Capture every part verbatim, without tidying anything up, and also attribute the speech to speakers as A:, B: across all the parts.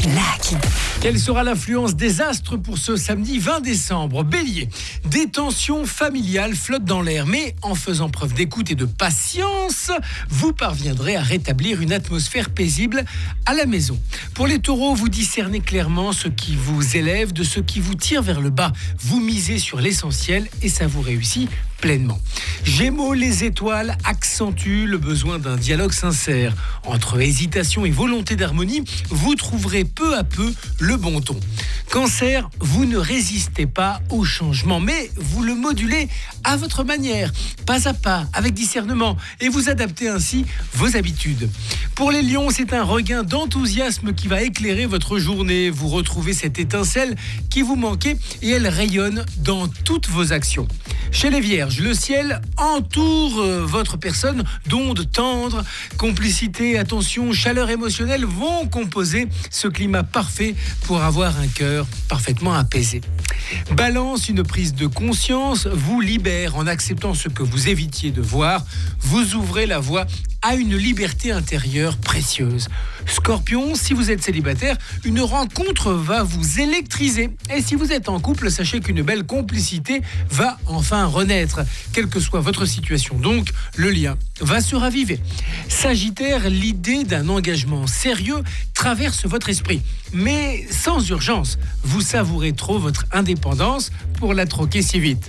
A: Lucky.
B: Quelle sera l'influence des astres pour ce samedi vingt décembre? Bélier, des tensions familiales flottent dans l'air, mais en faisant preuve d'écoute et de patience, vous parviendrez à rétablir une atmosphère paisible à la maison. Pour les taureaux, vous discernez clairement ce qui vous élève de ce qui vous tire vers le bas. Vous misez sur l'essentiel et ça vous réussit pleinement. Gémeaux, les étoiles accentuent le besoin d'un dialogue sincère. Entre hésitation et volonté d'harmonie, vous trouverez peu à peu le bon ton. Cancer, vous ne résistez pas au changement, mais vous le modulez à votre manière, pas à pas, avec discernement, et vous adaptez ainsi vos habitudes. Pour les lions, c'est un regain d'enthousiasme qui va éclairer votre journée. Vous retrouvez cette étincelle qui vous manquait et elle rayonne dans toutes vos actions. Chez les vierges, le ciel entoure votre personne d'ondes tendres. Complicité, attention, chaleur émotionnelle vont composer ce climat parfait pour avoir un cœur parfaitement apaisé. Balance, une prise de conscience vous libère en acceptant ce que vous évitiez de voir. Vous ouvrez la voie à une liberté intérieure précieuse. Scorpion, si vous êtes célibataire, une rencontre va vous électriser. Et si vous êtes en couple, sachez qu'une belle complicité va enfin renaître. Quelle que soit votre situation, donc, le lien va se raviver. Sagittaire, l'idée d'un engagement sérieux traverse votre esprit. Mais sans urgence, vous savourez trop votre indépendance pour la troquer si vite.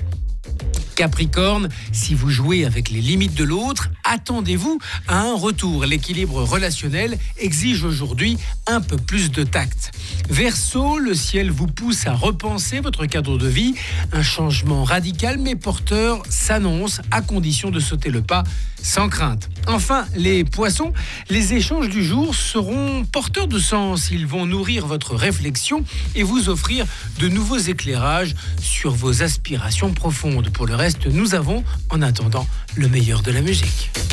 B: Capricorne, si vous jouez avec les limites de l'autre, attendez-vous à un retour. L'équilibre relationnel exige aujourd'hui un peu plus de tact. Verseau, le ciel vous pousse à repenser votre cadre de vie. Un changement radical mais porteur s'annonce à condition de sauter le pas sans crainte. Enfin, les poissons, les échanges du jour seront porteurs de sens. Ils vont nourrir votre réflexion et vous offrir de nouveaux éclairages sur vos aspirations profondes. Pour le reste, nous avons, en attendant, le meilleur de la musique.